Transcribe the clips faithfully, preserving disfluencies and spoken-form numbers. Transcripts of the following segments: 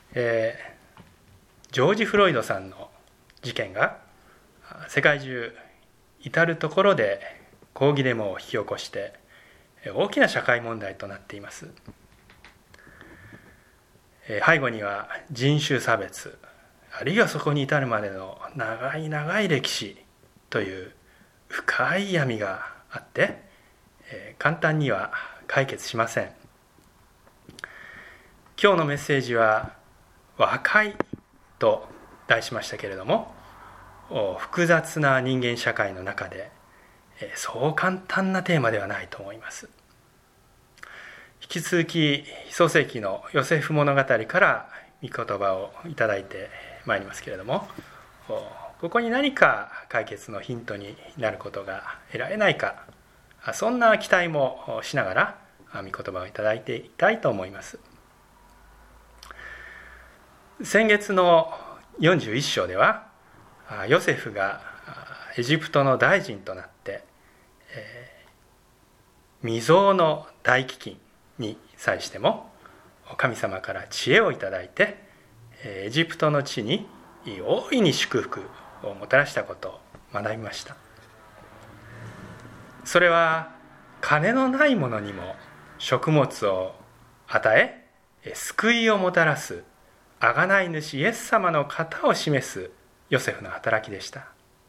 えー、ジョージ・フロイドさんの事件が世界中至るところで抗議デモを引き起こして大きな社会問題となっています。背後には人種差別、あるいはそこに至るまでの長い長い歴史という深い闇があって、簡単には解決しません。今日のメッセージは和解と題しましたけれども、複雑な人間社会の中でそう簡単なテーマではないと思います。引き続き創世記のヨセフ物語から御言葉をいただいてまいりますけれども、ここに何か解決のヒントになることが得られないか、そんな期待もしながら御言葉をいただいていきたいと思います。先月のよんじゅういっ章では、ヨセフがエジプトの大臣となって、えー、未曾有の大飢饉に際しても神様から知恵をいただいて、エジプトの地に大いに祝福をもたらしたことを学びました。それは金のない者にも食物を与え、救いをもたらす贖い主イエス様の型を示すヨセフの働きでした。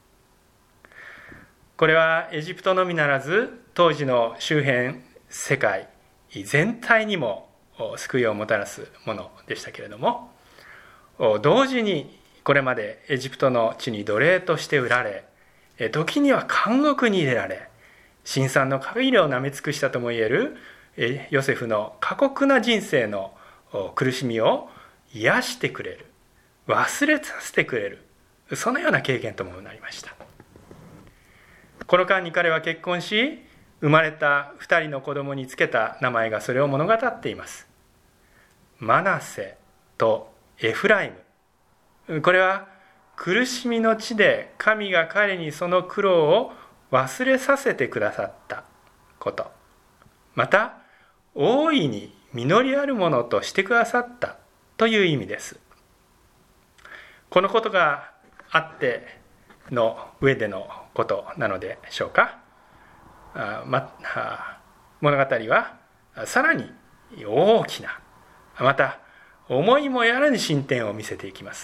これはエジプトのみならず当時の周辺世界全体にも救いをもたらすものでしたけれども、同時にこれまでエジプトの地に奴隷として売られ、時には監獄に入れられ、辛酸の限りをなめ尽くしたともいえるヨセフの過酷な人生の苦しみを癒してくれる、忘れさせてくれる、そのような経験ともなりました。この間に彼は結婚し、生まれた二人の子供につけた名前がそれを物語っています。マナセとエフライム。これは苦しみの地で神が彼にその苦労を忘れさせてくださったこと、また大いに実りあるものとしてくださったという意味です。このことがあっての上でのことなのでしょうか。あま、物語はさらに大きな、また思いもやらぬ進展を見せていきます。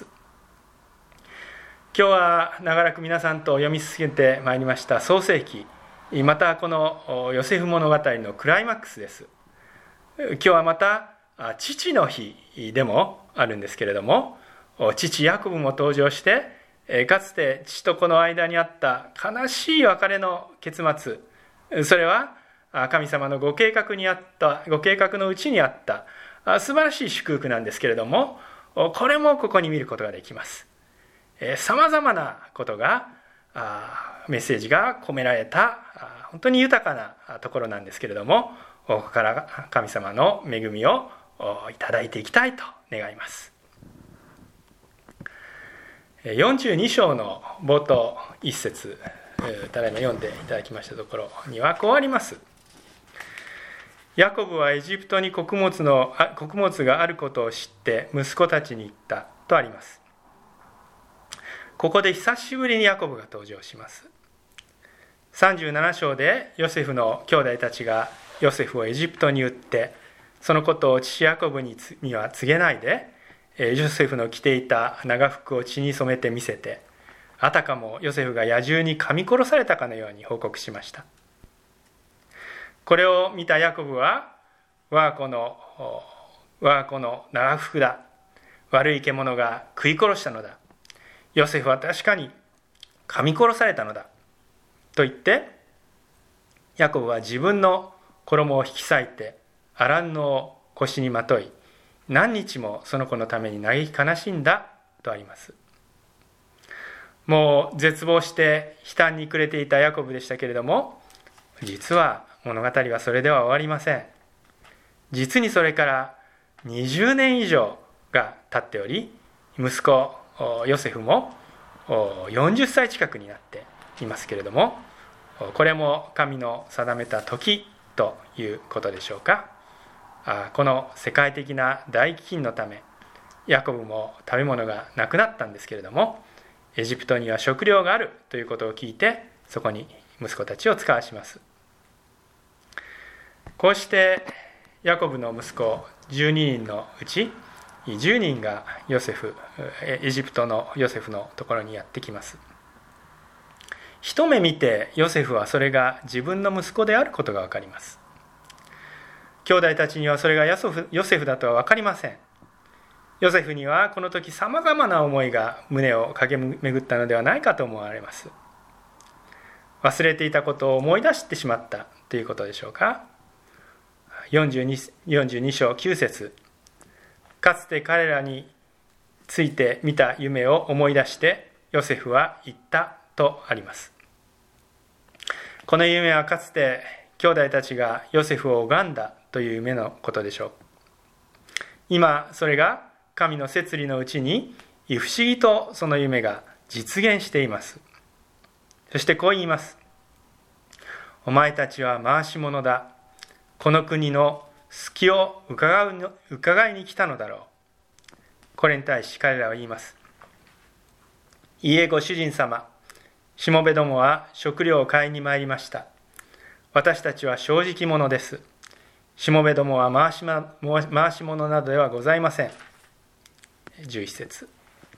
今日は長らく皆さんと読み進めてまいりました創世記、またこのヨセフ物語のクライマックスです。今日はまた父の日でもあるんですけれども、父ヤコブも登場して、かつて父と子の間にあった悲しい別れの結末、それは神様のご計画にあったご計画のうちにあった素晴らしい祝福なんですけれども、これもここに見ることができます。さまざまなことがメッセージが込められた本当に豊かなところなんですけれども、ここから神様の恵みをいただいていきたいと願います。よんじゅうに章の冒頭一節、ただいま読んでいただきましたところにはこうあります。ヤコブはエジプトに穀物の穀物があることを知って息子たちに言ったとあります。ここで久しぶりにヤコブが登場します。さんじゅうなな章でヨセフの兄弟たちがヨセフをエジプトに売って、そのことを父ヤコブには告げないで、ヨセフの着ていた長服を血に染めて見せて、あたかもヨセフが野獣に噛み殺されたかのように報告しました。これを見たヤコブは、我が子の我が子の長服だ、悪い獣が食い殺したのだ、ヨセフは確かに噛み殺されたのだと言って、ヤコブは自分の衣を引き裂いてアラン野を腰にまとい、何日もその子のために嘆き悲しんだとあります。もう絶望して悲嘆に暮れていたヤコブでしたけれども、実は物語はそれでは終わりません。実にそれからにじゅうねん以上が経っており、息子ヨセフもよんじゅっさい近くになっていますけれども、これも神の定めた時ということでしょうか。この世界的な大飢饉のため、 ヤコブも食べ物がなくなったんですけれども、エジプトには食料があるということを聞いて、そこに息子たちを使わします。こうしてヤコブの息子じゅうににんのうちじゅうにんがヨセフ、エジプトのヨセフのところにやってきます。一目見てヨセフはそれが自分の息子であることが分かります。兄弟たちにはそれがヨセフ、ヨセフだとは分かりません。ヨセフにはこの時さまざまな思いが胸を駆け巡ったのではないかと思われます。忘れていたことを思い出してしまったということでしょうか。よんじゅうに、よんじゅうに章きゅう節、かつて彼らについて見た夢を思い出してヨセフは言ったとあります。この夢はかつて兄弟たちがヨセフを拝んだという夢のことでしょう。今それが神の摂理のうちに不思議とその夢が実現しています。そしてこう言います。お前たちは回し者だ。この国の隙を伺うの伺いに来たのだろう。これに対し彼らは言います。いいえ、ご主人様、しもべどもは食料を買いに参りました。私たちは正直者です。しもべどもは回し、ま、回し者などではございません。じゅういち節、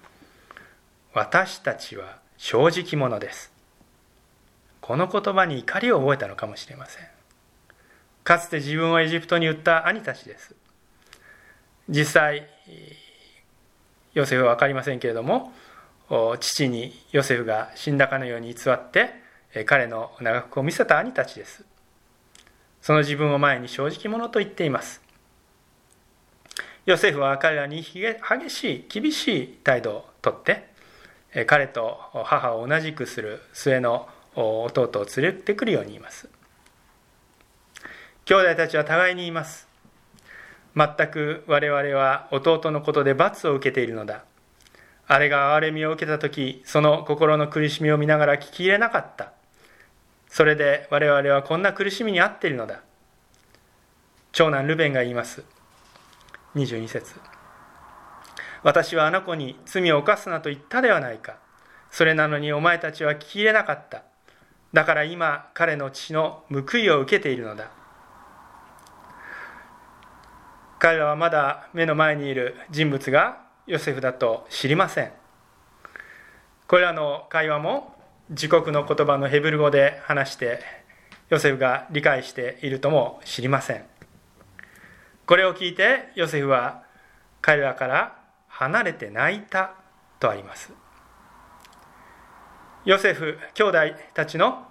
私たちは正直者です。この言葉に怒りを覚えたのかもしれません。かつて自分をエジプトに売った兄たちです。実際ヨセフは分かりませんけれども、父にヨセフが死んだかのように偽って彼の長服を見せた兄たちです。その自分を前に正直者と言っています。ヨセフは彼らに激しい厳しい態度をとって彼と母を同じくする末の弟を連れてくるように言います。兄弟たちは互いに言います。全く我々は弟のことで罰を受けているのだ。あれが憐れみを受けたとき、その心の苦しみを見ながら聞き入れなかった。それで我々はこんな苦しみに遭っているのだ。長男ルベンが言います。にじゅうに節、私はあの子に罪を犯すなと言ったではないか。それなのにお前たちは聞き入れなかった。だから今彼の父の報いを受けているのだ。彼らはまだ目の前にいる人物がヨセフだと知りません。これらの会話も自国の言葉のヘブル語で話してヨセフが理解しているとも知りません。これを聞いてヨセフは彼らから離れて泣いたとあります。ヨセフ兄弟たちの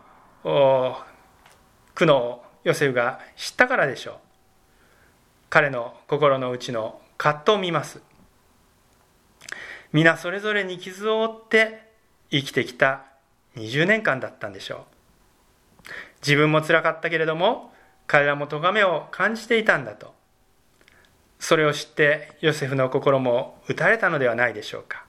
苦悩をヨセフが知ったからでしょう。彼の心の内の葛藤を見ます。皆それぞれに傷を負って生きてきたにじゅうねんかんだったんでしょう。自分も辛かったけれども彼らも咎めを感じていたんだと。それを知ってヨセフの心も打たれたのではないでしょうか。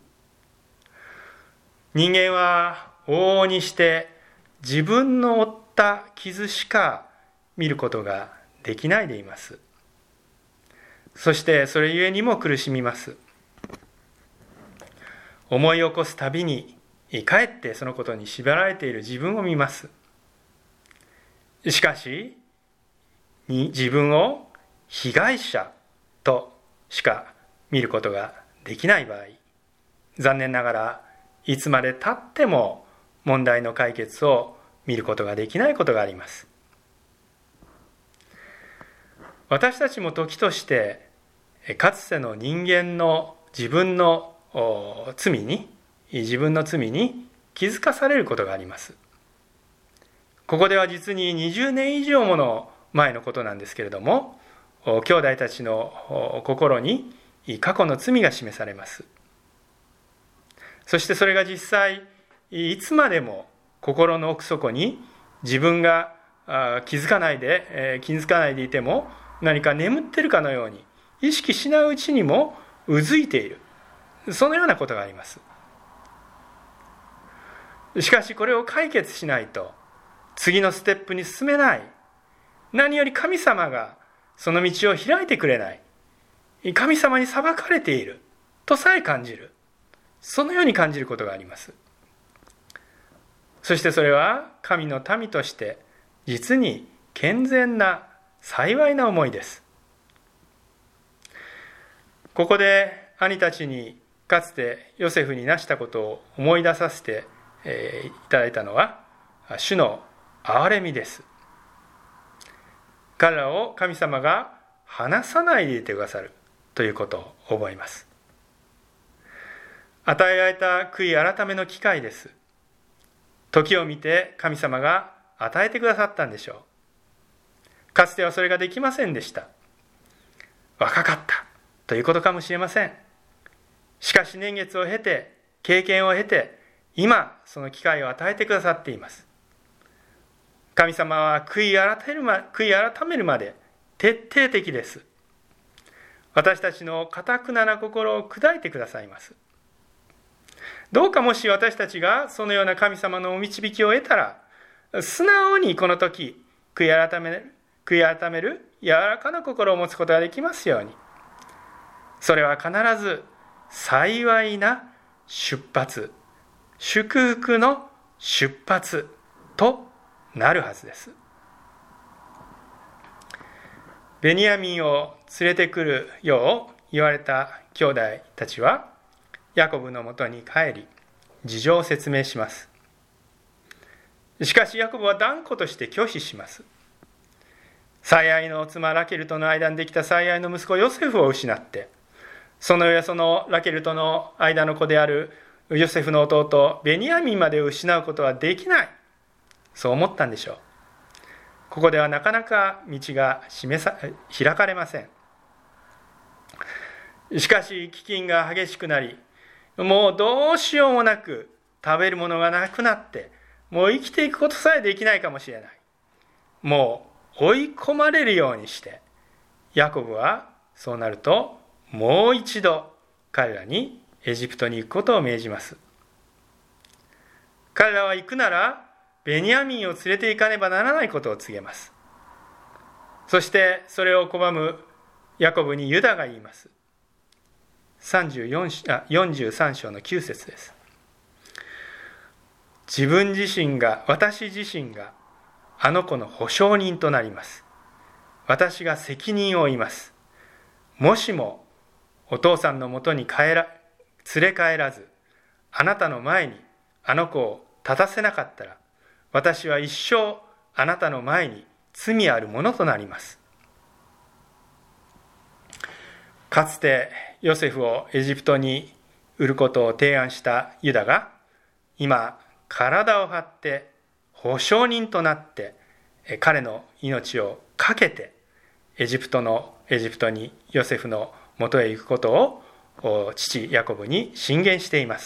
人間は往々にして自分の負った傷しか見ることができないでいます。そしてそれゆえにも苦しみます。思い起こすたびにかえってそのことに縛られている自分を見ます。しかし自分を被害者としか見ることができない場合、残念ながらいつまで経っても問題の解決を見ることができないことがあります。私たちも時としてかつての人間の自分の罪に自分の罪に気づかされることがあります。ここでは実ににじゅうねん以上もの前のことなんですけれども、兄弟たちの心に過去の罪が示されます。そしてそれが実際いつまでも心の奥底に自分が気づかないで気づかないでいても何か眠ってるかのように意識しないうちにもうずいている、そのようなことがあります。しかしこれを解決しないと次のステップに進めない。何より神様がその道を開いてくれない。神様に裁かれている。 とさえ感じる、そのように感じることがあります。そしてそれは神の民として実に健全な幸いな思いです。ここで兄たちにかつてヨセフになしたことを思い出させていただいたのは主の憐れみです。彼らを神様が離さないでいてくださるということを覚えます。与えられた悔い改めの機会です。時を見て神様が与えてくださったんでしょう。かつてはそれができませんでした。若かったということかもしれません。しかし年月を経て、経験を経て、今その機会を与えてくださっています。神様は悔い改めるま、悔い改めるまで徹底的です。私たちの堅くなな心を砕いてくださいます。どうかもし私たちがそのような神様のお導きを得たら、素直にこの時悔い改める、悔い改める柔らかな心を持つことができますように。それは必ず幸いな出発、祝福の出発となるはずです。ベニヤミンを連れてくるよう言われた兄弟たちはヤコブのもとに帰り事情を説明します。しかしヤコブは断固として拒否します。最愛の妻ラケルとの間にできた最愛の息子ヨセフを失って、その上そのラケルとの間の子であるヨセフの弟ベニヤミンまでを失うことはできない、そう思ったんでしょう。ここではなかなか道が示さ開かれません。しかし飢饉が激しくなり、もうどうしようもなく食べるものがなくなって、もう生きていくことさえできないかもしれない。もう追い込まれるようにして、ヤコブはそうなるともう一度彼らにエジプトに行くことを命じます。彼らは行くならベニヤミンを連れて行かねばならないことを告げます。そしてそれを拒むヤコブにユダが言います。さんじゅうよんあよんじゅうさん章のきゅう節です。自分自身が、私自身があの子の保証人となります。私が責任を負います。もしもお父さんのもとに帰ら連れ帰らず、あなたの前にあの子を立たせなかったら、私は一生あなたの前に罪あるものとなります。かつてヨセフをエジプトに売ることを提案したユダが、今体を張って保証人となって彼の命を懸けてエジプトのエジプトにヨセフの元へ行くことを父ヤコブに進言しています。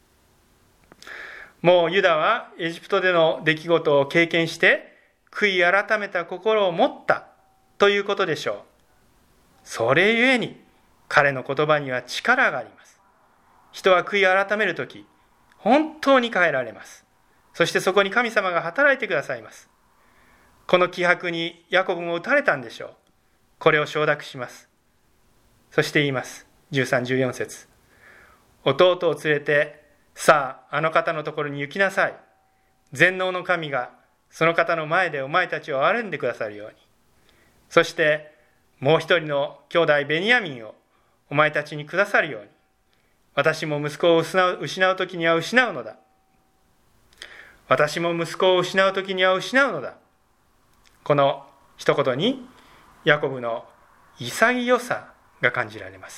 もうユダはエジプトでの出来事を経験して悔い改めた心を持ったということでしょう。それゆえに彼の言葉には力があります。人は悔い改めるとき本当に変えられます。そしてそこに神様が働いてくださいます。この気迫にヤコブも打たれたんでしょう。これを承諾します。そして言います。じゅうさん、じゅうよん節。弟を連れて、さああの方のところに行きなさい。全能の神がその方の前でお前たちを憐れんでくださるように。そしてもう一人の兄弟ベニヤミンをお前たちにくださるように。私も息子を失う、失う時には失うのだ。私も息子を失う時には失うのだ。この一言にヤコブの潔さが感じられます。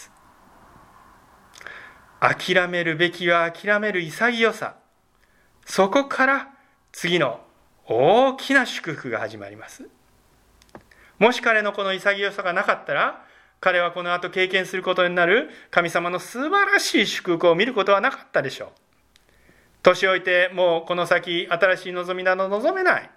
諦めるべきは諦める潔さ。そこから次の大きな祝福が始まります。もし彼のこの潔さがなかったら、彼はこの後経験することになる神様の素晴らしい祝福を見ることはなかったでしょう。年老いてもうこの先新しい望みなど望めない。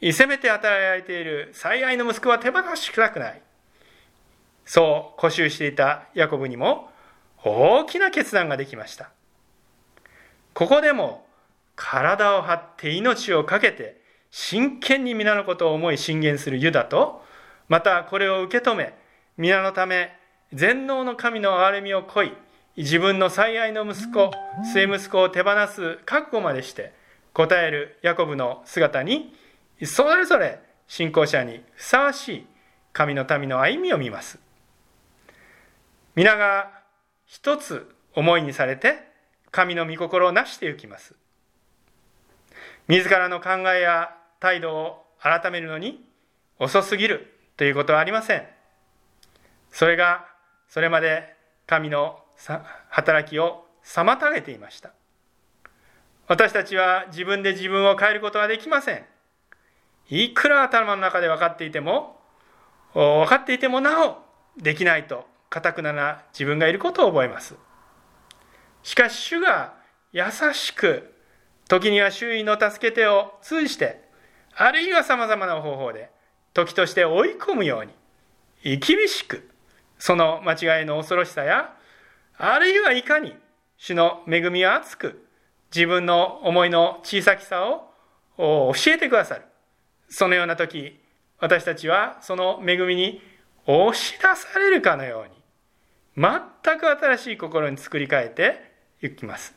せめて与えられている最愛の息子は手放したくない。そう固執していたヤコブにも大きな決断ができました。ここでも体を張って命を懸けて真剣に皆のことを思い進言するユダと、またこれを受け止め皆のため全能の神の憐れみを乞い自分の最愛の息子、末息子を手放す覚悟までして答えるヤコブの姿に、それぞれ信仰者にふさわしい神の民の歩みを見ます。皆が一つ思いにされて神の御心をなしていきます。自らの考えや態度を改めるのに遅すぎるということはありません。それがそれまで神の働きを妨げていました。私たちは自分で自分を変えることはできません。いくら頭の中で分かっていても、分かっていてもなおできないと固くなな自分がいることを覚えます。しかし主が優しく、時には周囲の助け手を通じて、あるいはさまざまな方法で時として追い込むように厳しく、その間違いの恐ろしさや、あるいはいかに主の恵みは厚く、自分の思いの小さきさを教えてくださる。そのような時、私たちはその恵みに押し出されるかのように、全く新しい心に作り変えていきます。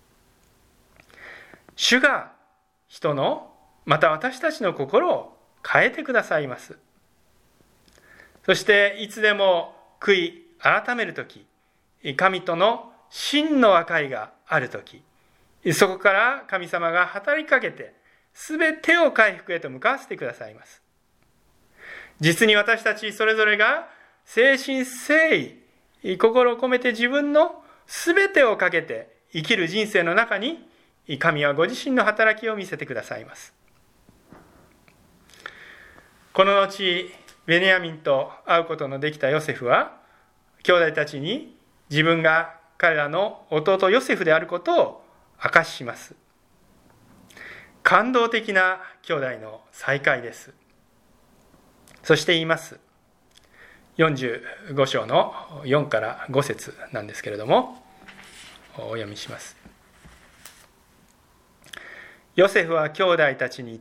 主が人の、また私たちの心を変えてくださいます。そしていつでも悔い改めるとき、神との真の和解があるとき、そこから神様が働きかけて、すべてを回復へと向かわせてくださいます。実に私たちそれぞれが誠心誠意、心を込めて自分のすべてをかけて生きる人生の中に、神はご自身の働きを見せてくださいます。この後、ベニヤミンと会うことのできたヨセフは、兄弟たちに自分が彼らの弟ヨセフであることを明かしします。感動的な兄弟の再会です。そして言います。よんじゅうご章のよんからご節なんですけれども、お読みします。ヨセフは兄弟たちに言った。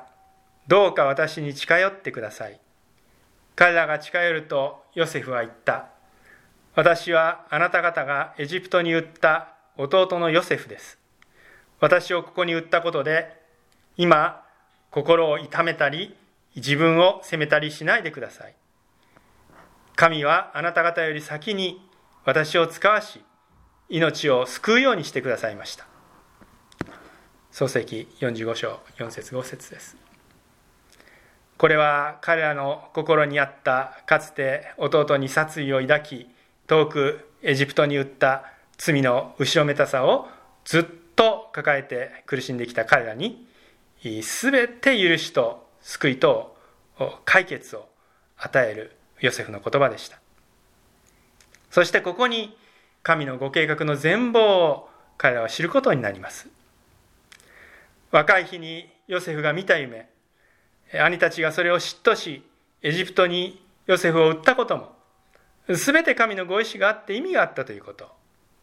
どうか私に近寄ってください。彼らが近寄るとヨセフは言った。私はあなた方がエジプトに売った弟のヨセフです。私をここに売ったことで、今心を痛めたり自分を責めたりしないでください。神はあなた方より先に私を使わし、命を救うようにしてくださいました。創世記よんじゅうご章よん節ご節です。これは彼らの心にあったかつて弟に殺意を抱き遠くエジプトに売った罪の後ろめたさをずっと抱えて苦しんできた彼らにすべて許しと救いと解決を与えるヨセフの言葉でした。そしてここに神のご計画の全貌を彼らは知ることになります。若い日にヨセフが見た夢、兄たちがそれを嫉妬しエジプトにヨセフを売ったこともすべて神のご意志があって意味があったということ。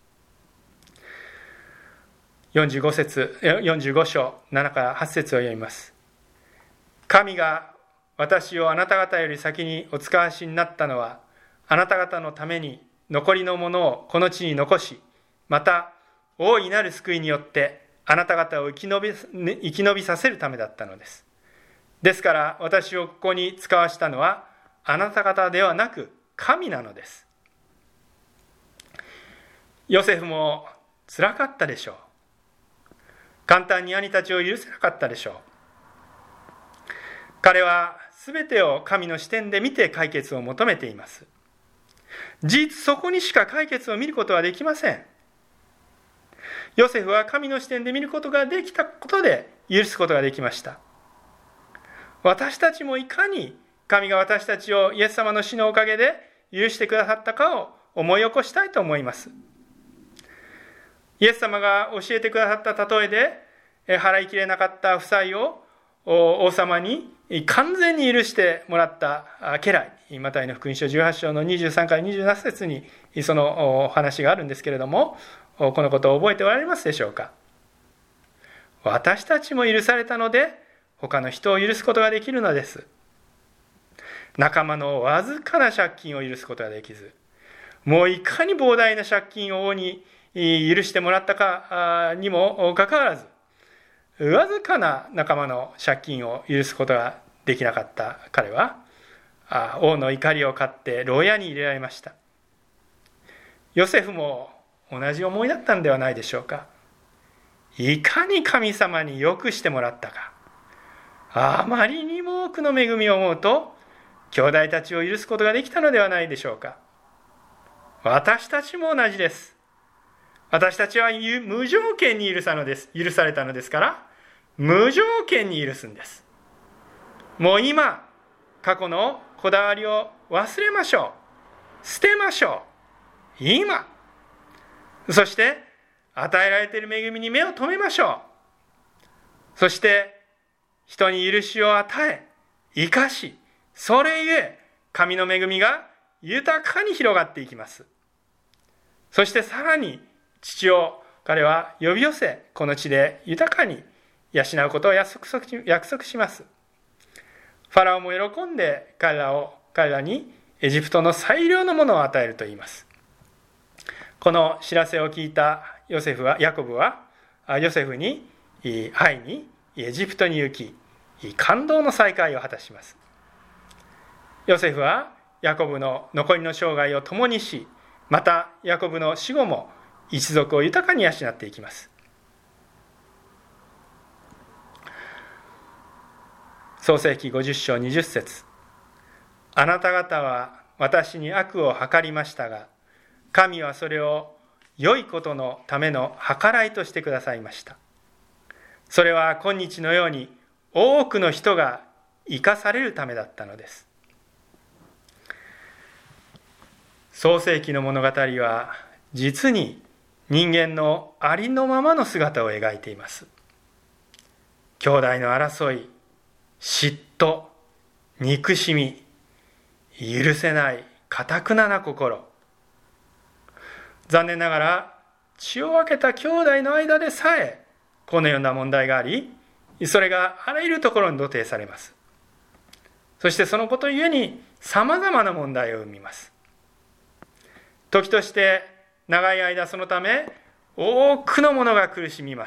よんじゅうご節、よんじゅうご章ななからはち節を読みます。神が私をあなた方より先にお使わしになったのは、あなた方のために残りのものをこの地に残し、また大いなる救いによってあなた方を生き延び、生き延びさせるためだったのです。ですから私をここに使わしたのはあなた方ではなく神なのです。ヨセフもつらかったでしょう。簡単に兄たちを許せなかったでしょう。彼はすべてを神の視点で見て解決を求めています。事実そこにしか解決を見ることはできません。ヨセフは神の視点で見ることができたことで許すことができました。私たちもいかに神が私たちをイエス様の死のおかげで許してくださったかを思い起こしたいと思います。イエス様が教えてくださった例えで払いきれなかった負債を王様に完全に許してもらった家来、マタイの福音書じゅうはち章のにじゅうさんからにじゅうなな節にその話があるんですけれども、このことを覚えておられますでしょうか。私たちも許されたので他の人を許すことができるのです。仲間のわずかな借金を許すことができず、 もういかに膨大な借金を王に許してもらったかにもかかわらず、わずかな仲間の借金を許すことができなかった彼は、王の怒りを買って牢屋に入れられました。ヨセフも同じ思いだったんではないでしょうか。いかに神様によくしてもらったか、あまりにも多くの恵みを思うと、兄弟たちを許すことができたのではないでしょうか。私たちも同じです。私たちは無条件に許さのです。許されたのですから、無条件に許すんです。もう今、過去のこだわりを忘れましょう。捨てましょう。今。そして、与えられている恵みに目を留めましょう。そして、人に許しを与え、生かし、それゆえ、神の恵みが豊かに広がっていきます。そしてさらに、父を彼は呼び寄せ、この地で豊かに養うことを約束約束します。ファラオも喜んで彼らを彼らにエジプトの最良のものを与えると言います。この知らせを聞いたヨセフはヤコブはヨセフに会いにエジプトに行き、感動の再会を果たします。ヨセフはヤコブの残りの生涯を共にし、またヤコブの死後も一族を豊かに養っていきます。創世記ごじゅっ章にじゅっ節。あなた方は私に悪を計りましたが、神はそれを良いことのための計らいとしてくださいました。それは今日のように多くの人が生かされるためだったのです。創世記の物語は実に人間のありのままの姿を描いています。兄弟の争い、嫉妬、憎しみ、許せない頑なな心。残念ながら血を分けた兄弟の間でさえこのような問題があり、それがあらゆるところに露呈されます。そしてそのことゆえにさまざまな問題を生みます。時として長い間そのため多くの者が苦しみます。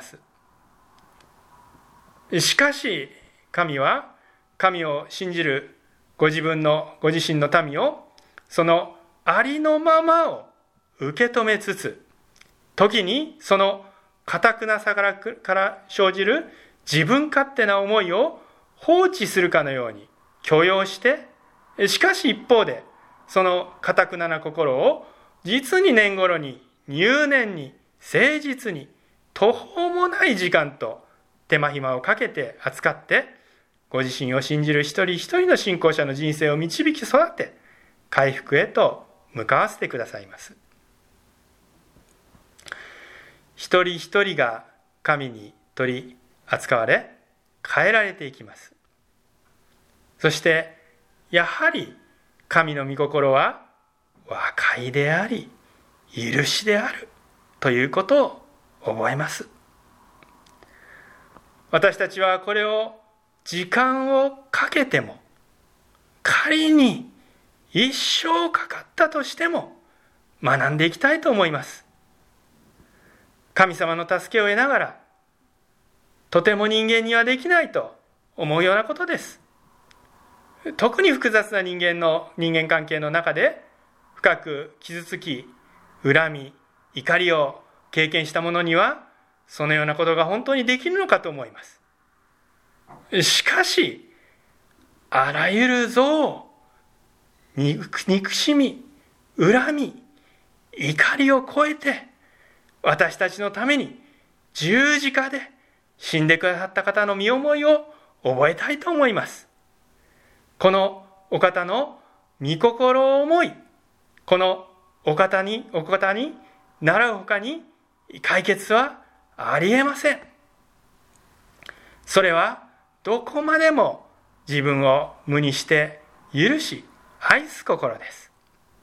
しかし神は神を信じるご自分のご自身の民をそのありのままを受け止めつつ、時にその頑なさから、から生じる自分勝手な思いを放置するかのように許容して、しかし一方でその頑なな心を実に年頃に入念に誠実に途方もない時間と手間暇をかけて扱って、ご自身を信じる一人一人の信仰者の人生を導き育て、回復へと向かわせてくださいます。一人一人が神に取り扱われ、変えられていきます。そしてやはり神の御心は和解であり許しであるということを覚えます。私たちはこれを時間をかけても、仮に一生かかったとしても学んでいきたいと思います。神様の助けを得ながら、とても人間にはできないと思うようなことです。特に複雑な人間の人間関係の中で深く傷つき、恨み、怒りを経験した者にはそのようなことが本当にできるのかと思います。しかし、あらゆる憎悪、憎しみ、恨み、怒りを超えて、私たちのために十字架で死んでくださった方の身思いを覚えたいと思います。このお方の御心を思い、このお方に、お方に習うほかに解決はありえません。それはどこまでも自分を無にして許し愛す心です。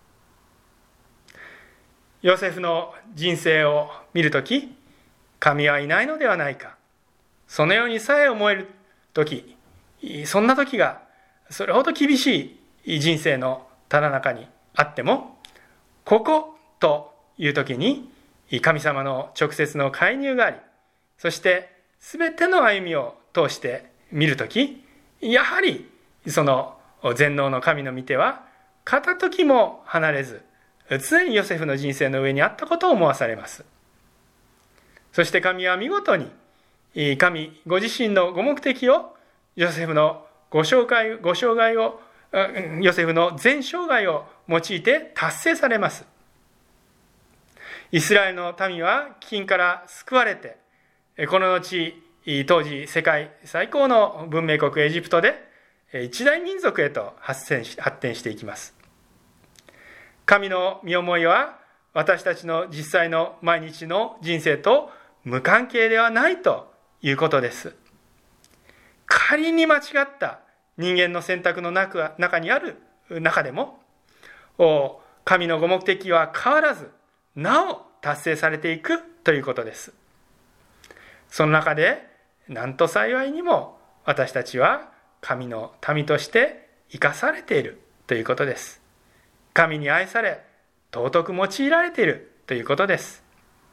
ヨセフの人生を見るとき、神はいないのではないか、そのようにさえ思えるとき、そんなときがそれほど厳しい人生のただ中にあっても、 ここという時に神様の直接の介入があり、そして全ての歩みを通して見るとき、やはりその全能の神の御手は片時も離れず、常にヨセフの人生の上にあったことを思わされます。そして神は見事に神ご自身のご目的をヨセフのご生涯、ご生涯をヨセフの全生涯を用いて達成されます。イスラエルの民は飢饉から救われて、この後当時世界最高の文明国エジプトで一大民族へと発展し、発展していきます。神の御思いは私たちの実際の毎日の人生と無関係ではないということです。仮に間違った人間の選択の中、中にある中でも、神のご目的は変わらず、なお達成されていくということです。その中で、なんと幸いにも私たちは神の民として生かされているということです。神に愛され、尊く用いられているということです。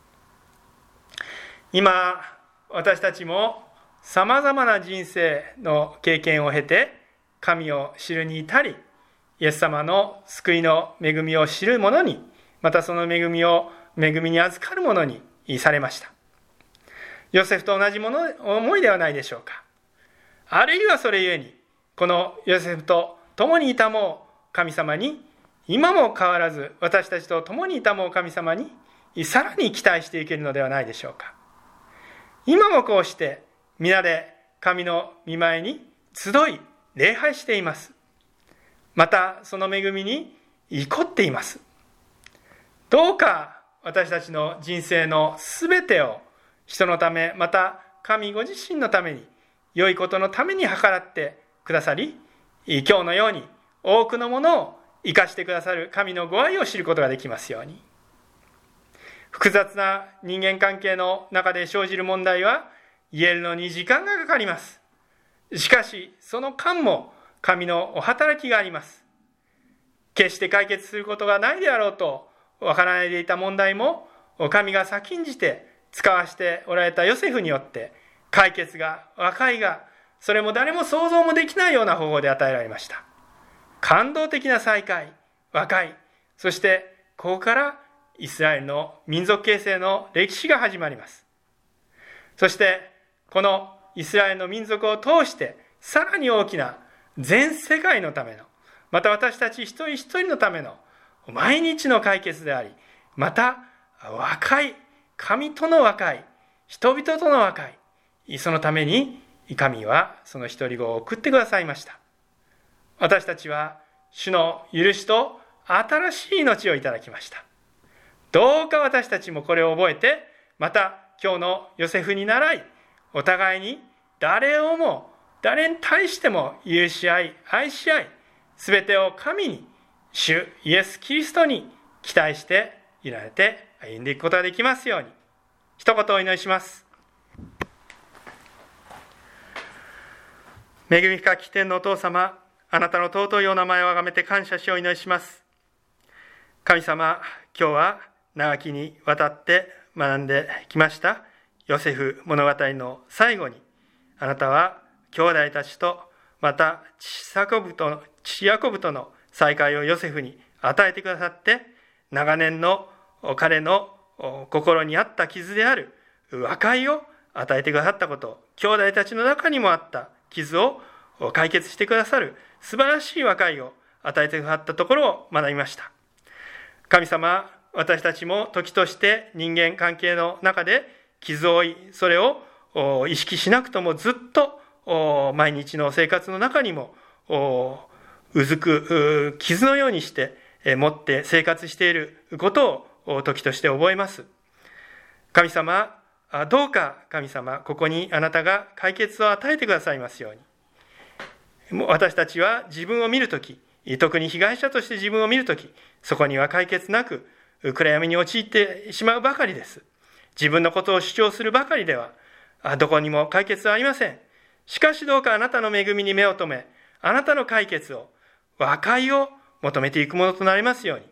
今、私たちもさまざまな人生の経験を経て、神を知るに至り、イエス様の救いの恵みを知る者に、またその恵みを恵みに預かる者にされました。ヨセフと同じもの思いではないでしょうか。あるいはそれゆえに、このヨセフと共にいたもう神様に、今も変わらず私たちと共にいたもう神様に、さらに期待していけるのではないでしょうか。今もこうして皆で神の御前に集い礼拝しています。またその恵みに怒っています。どうか私たちの人生のすべてを人のため、また神ご自身のために、良いことのために計らってくださり、今日のように多くのものを生かしてくださる神のご愛を知ることができますように。複雑な人間関係の中で生じる問題は癒えるのに時間がかかります。しかしその間も神のお働きがあります。決して解決することがないであろうとわからないでいた問題も、神が先んじて使わしておられたヨセフによって解決が、和解が、それも誰も想像もできないような方法で与えられました。感動的な再会、和解、そしてここからイスラエルの民族形成の歴史が始まります。そしてこのイスラエルの民族を通してさらに大きな全世界のための、また私たち一人一人のための毎日の解決であり、また和解、神との和解、人々との和解、そのために神はその一人子を送ってくださいました。私たちは主の許しと新しい命をいただきました。どうか私たちもこれを覚えて、また今日のヨセフに倣い、お互いに誰をも誰に対しても許し合い、愛し合い、すべてを神に、主イエス・キリストに期待していられて歩んでいくことができますように。一言お祈りします。恵み深き天のお父様、あなたの尊いお名前をあがめて感謝しお祈りします。神様、今日は長きにわたって学んできましたヨセフ物語の最後に、あなたは兄弟たちと、また父ヤコブとの、父ヤコブとの再会をヨセフに与えてくださって、長年の彼の心にあった傷である和解を与えてくださったこと、兄弟たちの中にもあった傷を解決してくださる素晴らしい和解を与えてくださったところを学びました。神様、私たちも時として人間関係の中で傷を負い、それを意識しなくともずっと毎日の生活の中にもうずく傷のようにして持って生活していることを時として覚えます。神様、どうか神様、ここにあなたが解決を与えてくださいますように。私たちは自分を見るとき、特に被害者として自分を見るとき、そこには解決なく暗闇に陥ってしまうばかりです。自分のことを主張するばかりではどこにも解決はありません。しかしどうかあなたの恵みに目を留め、あなたの解決を、和解を求めていくものとなりますように。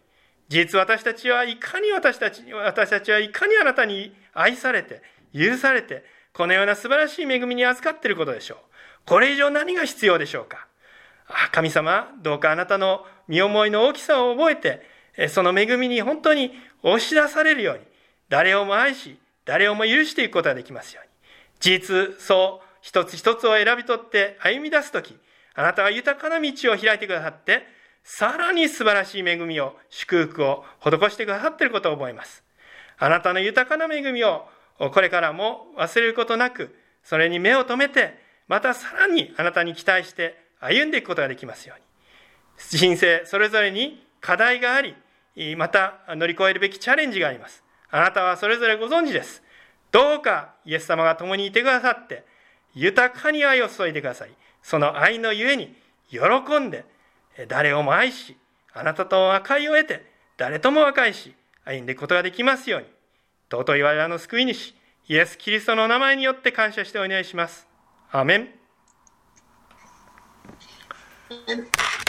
実私たちはいかに私たち私たちはいかにあなたに愛されて許されて、このような素晴らしい恵みに預かっていることでしょう。これ以上何が必要でしょうか。神様、どうかあなたの身思いの大きさを覚えて、その恵みに本当に押し出されるように、誰をも愛し誰をも許していくことができますように。事実そう一つ一つを選び取って歩み出すとき、あなたは豊かな道を開いてくださって、さらに素晴らしい恵みを、祝福を施してくださっていることを覚えます。あなたの豊かな恵みをこれからも忘れることなく、それに目を留めて、またさらにあなたに期待して歩んでいくことができますように。人生それぞれに課題があり、また乗り越えるべきチャレンジがあります。あなたはそれぞれご存知です。どうかイエス様が共にいてくださって、豊かに愛を注いでください。その愛のゆえに喜んで、誰をも愛し、あなたと和解を得て、誰とも和解し、歩んでいくことができますように。尊い我らの救い主、イエス・キリストの名前によって感謝してお願いします。アーメン。